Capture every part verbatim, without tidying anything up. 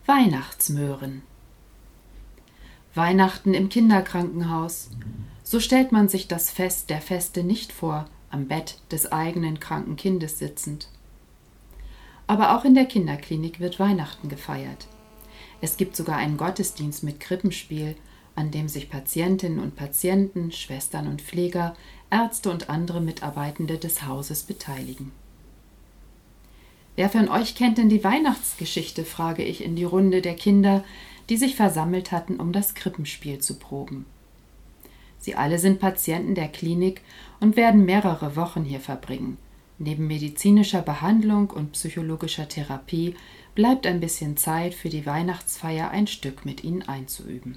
Weihnachtsmöhren. Weihnachten im Kinderkrankenhaus. So stellt man sich das Fest der Feste nicht vor, am Bett des eigenen kranken Kindes sitzend. Aber auch in der Kinderklinik wird Weihnachten gefeiert. Es gibt sogar einen Gottesdienst mit Krippenspiel, an dem sich Patientinnen und Patienten, Schwestern und Pfleger, Ärzte und andere Mitarbeitende des Hauses beteiligen. Wer von euch kennt denn die Weihnachtsgeschichte, frage ich in die Runde der Kinder, die sich versammelt hatten, um das Krippenspiel zu proben. Sie alle sind Patienten der Klinik und werden mehrere Wochen hier verbringen. Neben medizinischer Behandlung und psychologischer Therapie bleibt ein bisschen Zeit für die Weihnachtsfeier, ein Stück mit ihnen einzuüben.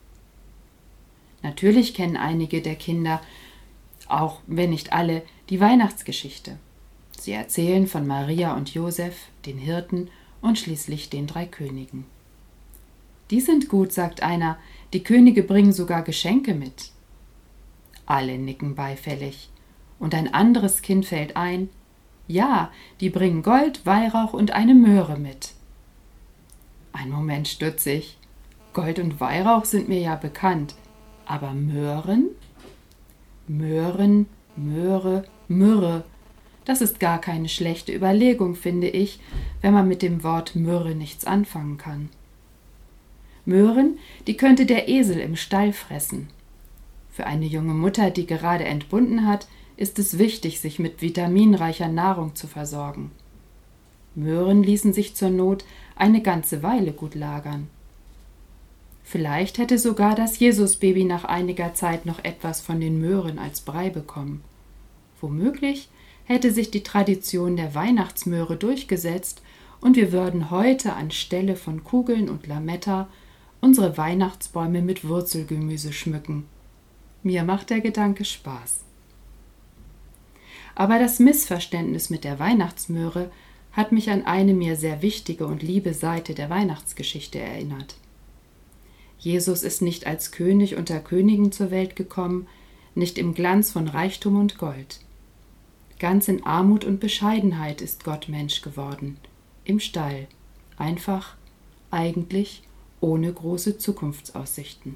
Natürlich kennen einige der Kinder, auch wenn nicht alle, die Weihnachtsgeschichte. Sie erzählen von Maria und Josef, den Hirten und schließlich den drei Königen. Die sind gut, sagt einer, die Könige bringen sogar Geschenke mit. Alle nicken beifällig. Und ein anderes Kind fällt ein, ja, die bringen Gold, Weihrauch und eine Möhre mit. Ein Moment stutze ich. Gold und Weihrauch sind mir ja bekannt, aber Möhren? Möhren, Möhre, Myrrhe. Das ist gar keine schlechte Überlegung, finde ich, wenn man mit dem Wort Myrrhe nichts anfangen kann. Möhren, die könnte der Esel im Stall fressen. Für eine junge Mutter, die gerade entbunden hat, ist es wichtig, sich mit vitaminreicher Nahrung zu versorgen. Möhren ließen sich zur Not eine ganze Weile gut lagern. Vielleicht hätte sogar das Jesusbaby nach einiger Zeit noch etwas von den Möhren als Brei bekommen. Womöglich hätte sich die Tradition der Weihnachtsmöhre durchgesetzt und wir würden heute anstelle von Kugeln und Lametta unsere Weihnachtsbäume mit Wurzelgemüse schmücken. Mir macht der Gedanke Spaß. Aber das Missverständnis mit der Weihnachtsmöhre hat mich an eine mir sehr wichtige und liebe Seite der Weihnachtsgeschichte erinnert. Jesus ist nicht als König unter Königen zur Welt gekommen, nicht im Glanz von Reichtum und Gold. Ganz in Armut und Bescheidenheit ist Gott Mensch geworden, im Stall, einfach, eigentlich ohne große Zukunftsaussichten.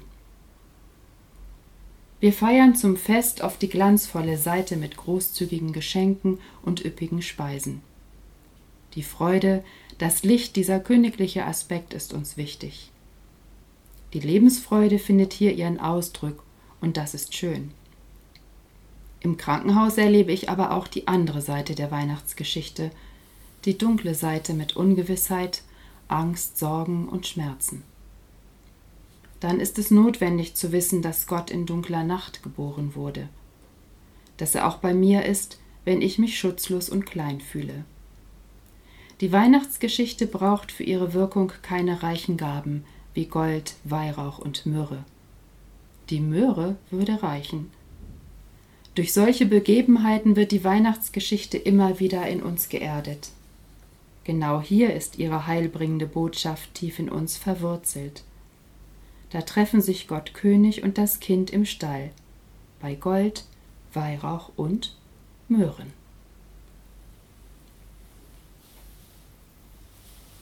Wir feiern zum Fest auf die glanzvolle Seite mit großzügigen Geschenken und üppigen Speisen. Die Freude, das Licht, dieser königliche Aspekt ist uns wichtig. Die Lebensfreude findet hier ihren Ausdruck und das ist schön. Im Krankenhaus erlebe ich aber auch die andere Seite der Weihnachtsgeschichte, die dunkle Seite mit Ungewissheit, Angst, Sorgen und Schmerzen. Dann ist es notwendig zu wissen, dass Gott in dunkler Nacht geboren wurde, dass er auch bei mir ist, wenn ich mich schutzlos und klein fühle. Die Weihnachtsgeschichte braucht für ihre Wirkung keine reichen Gaben wie Gold, Weihrauch und Myrrhe. Die Möhre würde reichen. Durch solche Begebenheiten wird die Weihnachtsgeschichte immer wieder in uns geerdet. Genau hier ist ihre heilbringende Botschaft tief in uns verwurzelt. Da treffen sich Gott König und das Kind im Stall, bei Gold, Weihrauch und Möhren.